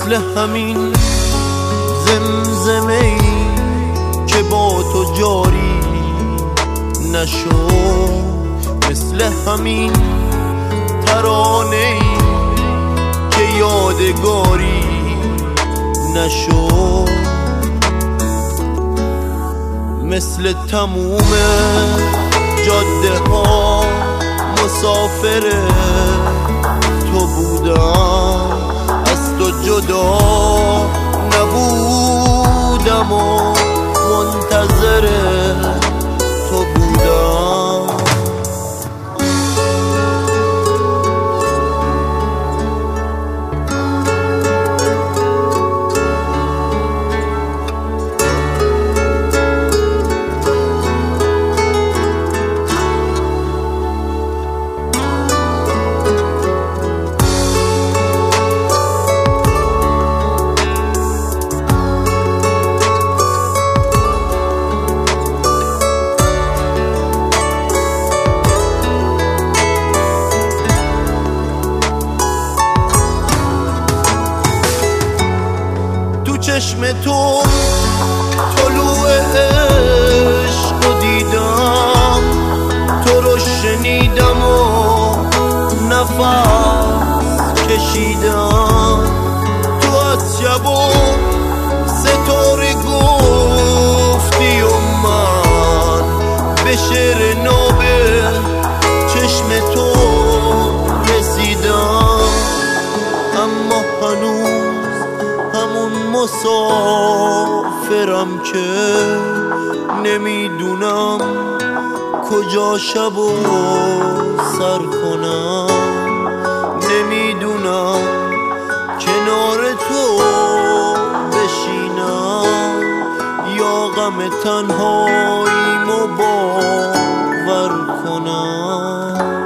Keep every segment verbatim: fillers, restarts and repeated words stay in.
مثل همین زمزمه ای که با تو جاری نشو، مثل همین ترانه ای که یادگاری نشو، مثل تموم جاده ها مسافر تو بودم، از تو جدا نبودم و منتظر تو بودم. چشم تو طلوع عشق و دیدم، تو رو شنیدم و نفس کشیدم، تو از شب و ستاره گفتی و من به شعر ناب چشم تو رسیدم، اما هنوز همون مسافرم که نمیدونم کجا شب و سر کنم، نمیدونم کنار تو بشینم یا غم تنهاییمو باور کنم.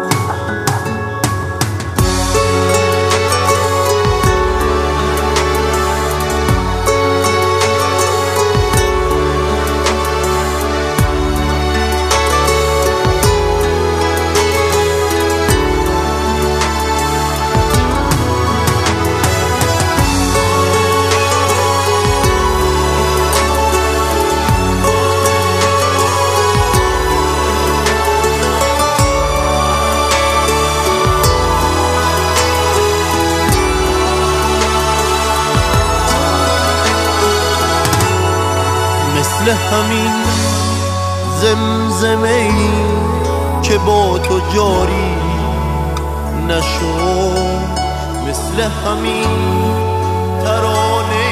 مثل همین زمزمه ای که با تو جاری نشو، مثل همین ترانه